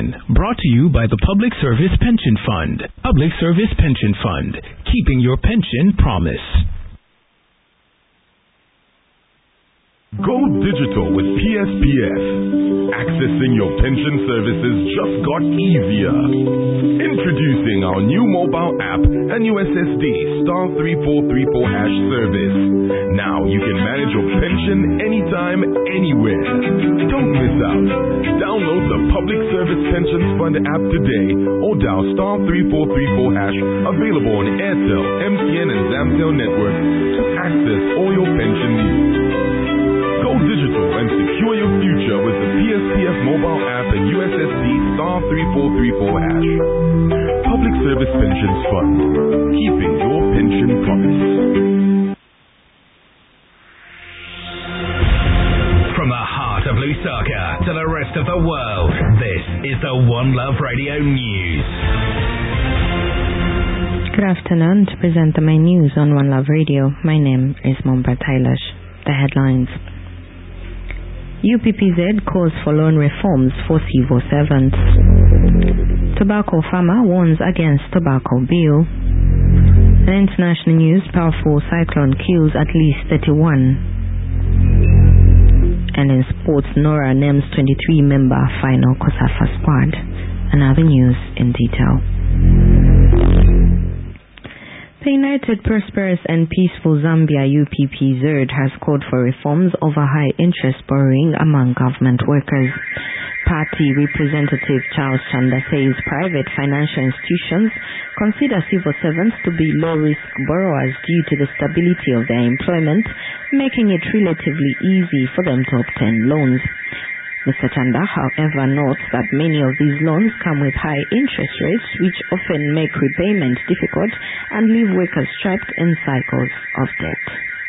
edition, brought to you by the Public Service Pension Fund. Public Service Pension Fund, keeping your pension promise. Go digital with PSPF. Accessing your pension services just got easier. Introducing our new mobile app and USSD *3434# service. Now you can manage your pension anytime, anywhere. Don't miss out. Download the Public Service Pensions Fund app today or dial *3434#, available on Airtel, MTN and Zamtel networks to access all your pension needs. Go digital and secure your future with the PSPF mobile app and USSD *3434#. Public Service Pensions Fund, keeping your pension promise. From the heart of Lusaka to the rest of the world, this is the One Love Radio News. Good afternoon. To present the main news on One Love Radio, my name is Momba Tailash. The headlines. UPPZ calls for loan reforms for civil servants. Tobacco farmer warns against tobacco bill. In international news, powerful cyclone kills at least 31. And in sports, Nora names 23-member final COSAFA squad. And other news in detail. The United, Prosperous and Peaceful Zambia UPPZ has called for reforms over high interest borrowing among government workers. Party Representative Charles Chanda says private financial institutions consider civil servants to be low-risk borrowers due to the stability of their employment, making it relatively easy for them to obtain loans. Mr. Chanda, however, notes that many of these loans come with high interest rates, which often make repayment difficult and leave workers trapped in cycles of debt.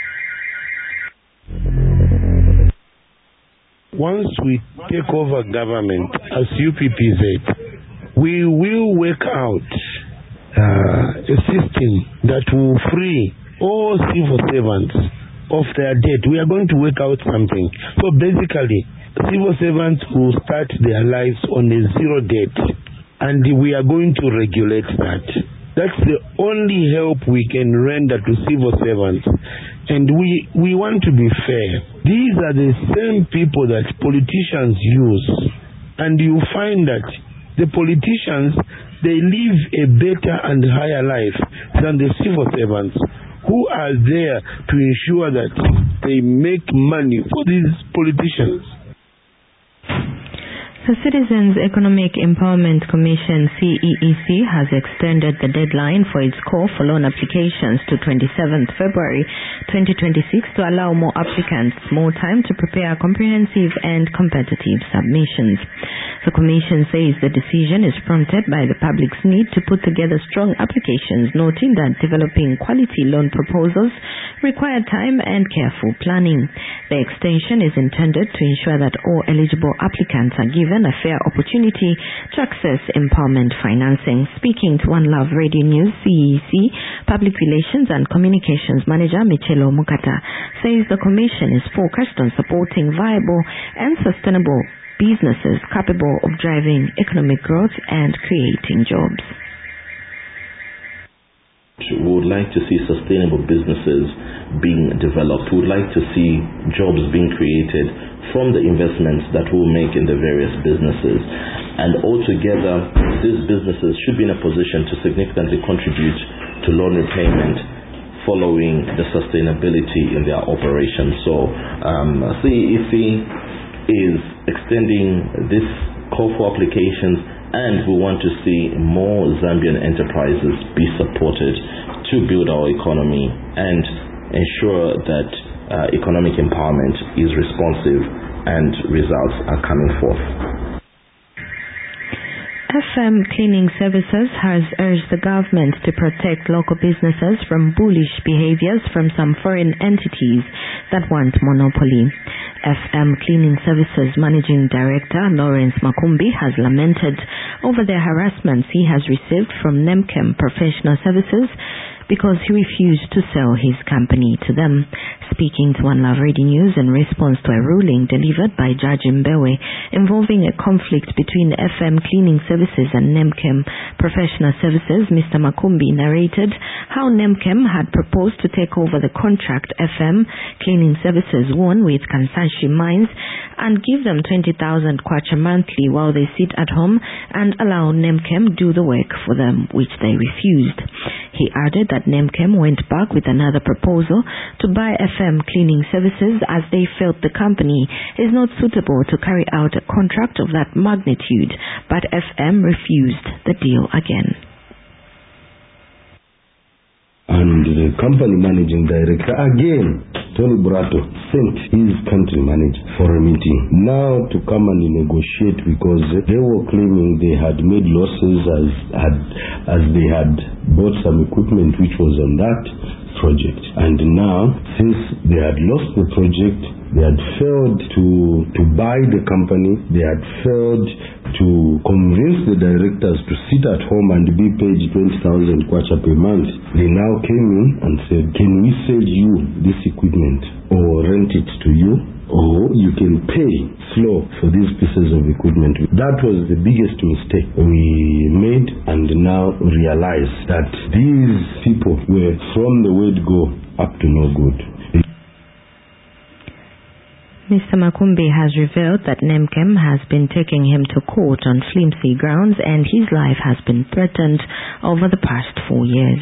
Once we take over government as UPPZ, we will work out a system that will free all civil servants of their debt. We are going to work out something. So basically, civil servants will start their lives on a zero debt, and we are going to regulate that. That's the only help we can render to civil servants. And we want to be fair. These are the same people that politicians use. And you find that the politicians, they live a better and higher life than the civil servants who are there to ensure that they make money for these politicians. The Citizens Economic Empowerment Commission, CEEC, has extended the deadline for its call for loan applications to 27th February 2026 to allow more applicants more time to prepare comprehensive and competitive submissions. The Commission says the decision is prompted by the public's need to put together strong applications, noting that developing quality loan proposals require time and careful planning. The extension is intended to ensure that all eligible applicants are given a fair opportunity to access empowerment financing. Speaking to One Love Radio News, CEC Public Relations and Communications Manager Michelo Mukata says the Commission is focused on supporting viable and sustainable businesses capable of driving economic growth and creating jobs. We would like to see sustainable businesses being developed. We would like to see jobs being created from the investments that we'll make in the various businesses. And altogether, these businesses should be in a position to significantly contribute to loan repayment following the sustainability in their operations. So CEEC is extending this call for applications, and we want to see more Zambian enterprises be supported to build our economy and ensure that economic empowerment is responsive and results are coming forth. FM Cleaning Services has urged the government to protect local businesses from bullish behaviors from some foreign entities that want monopoly. FM Cleaning Services Managing Director Lawrence Makumbi has lamented over the harassments he has received from Nemchem Professional Services because he refused to sell his company to them. Speaking to One Love Radio News in response to a ruling delivered by Judge Mbewe involving a conflict between FM Cleaning Services and Nemchem Professional Services, Mr. Makumbi narrated how Nemchem had proposed to take over the contract FM Cleaning Services won with Kansanshi Mines and give them 20,000 kwacha monthly while they sit at home and allow Nemchem do the work for them, which they refused. He added that Nemchem went back with another proposal to buy FM Cleaning Services as they felt the company is not suitable to carry out a contract of that magnitude, but FM refused the deal again. And the company managing director, again, Tony Burato, sent his country manager for a meeting. Now to come and negotiate because they were claiming they had made losses as they had bought some equipment which was on that project. And now, since they had lost the project, they had failed to buy the company, they had failed to convince the directors to sit at home and be paid 20,000 kwacha per month. They now came in and said, can we sell you this equipment or rent it to you? Or you can pay slow for these pieces of equipment. That was the biggest mistake we made, and now realize that these people were from the word go up to no good. Mr. Makumbi has revealed that Nemchem has been taking him to court on flimsy grounds and his life has been threatened over the past 4 years.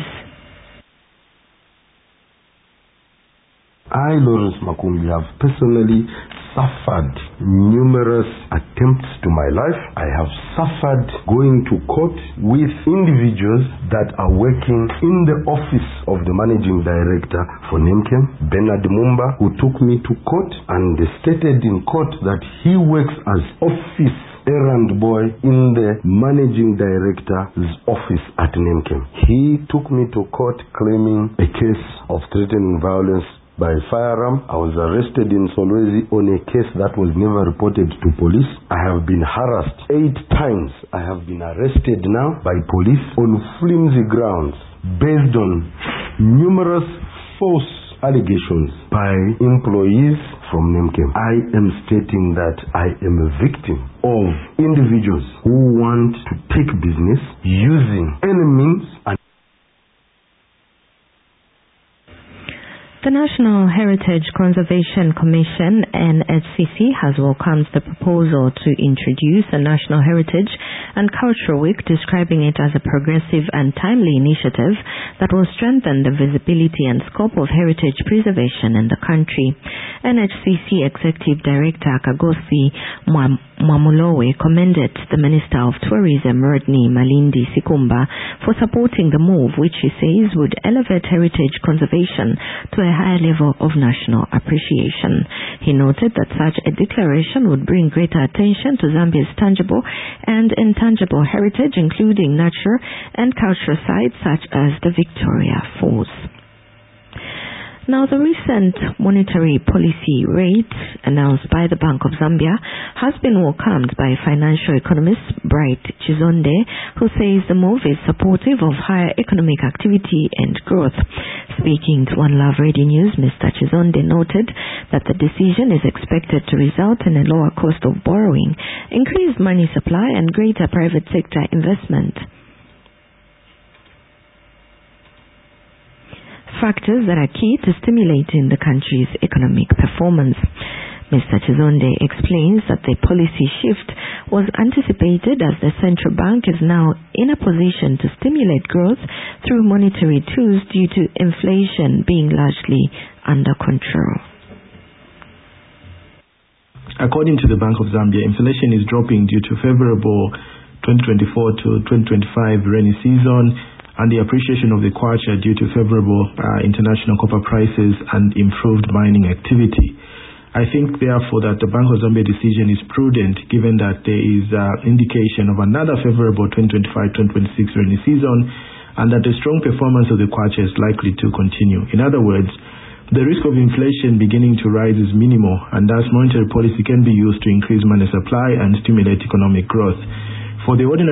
I, Lawrence Makumbi, have personally suffered numerous attempts to my life. I have suffered going to court with individuals that are working in the office of the managing director for Nemchem, Bernard Mumba, who took me to court and stated in court that he works as office errand boy in the managing director's office at Nemchem. He took me to court claiming a case of threatening violence by firearm. I was arrested in Solwezi on a case that was never reported to police. I have been harassed 8 times. I have been arrested now by police on flimsy grounds based on numerous false allegations by employees from Nemchem. I am stating that I am a victim of individuals who want to take business using any means. The National Heritage Conservation Commission, NHCC, has welcomed the proposal to introduce a National Heritage and Cultural Week, describing it as a progressive and timely initiative that will strengthen the visibility and scope of heritage preservation in the country. NHCC Executive Director Kagosi Mwamulowe commended the Minister of Tourism, Rodney Malindi Sikumba, for supporting the move, which he says would elevate heritage conservation to a higher level of national appreciation. He noted that such a declaration would bring greater attention to Zambia's tangible and intangible heritage, including natural and cultural sites such as the Victoria Falls. Now, the recent monetary policy rate announced by the Bank of Zambia has been welcomed by financial economist Bright Chizonde, who says the move is supportive of higher economic activity and growth. Speaking to One Love Radio News, Mr. Chizonde noted that the decision is expected to result in a lower cost of borrowing, increased money supply, and greater private sector investment. Factors that are key to stimulating the country's economic performance. Mr. Chizonde explains that the policy shift was anticipated as the central bank is now in a position to stimulate growth through monetary tools due to inflation being largely under control. According to the Bank of Zambia, inflation is dropping due to favorable 2024 to 2025 rainy season and the appreciation of the kwacha due to favorable international copper prices and improved mining activity. I think, therefore, that the Bank of Zambia decision is prudent given that there is indication of another favorable 2025-2026 rainy season and that the strong performance of the kwacha is likely to continue. In other words, the risk of inflation beginning to rise is minimal, and thus monetary policy can be used to increase money supply and stimulate economic growth. For the ordinary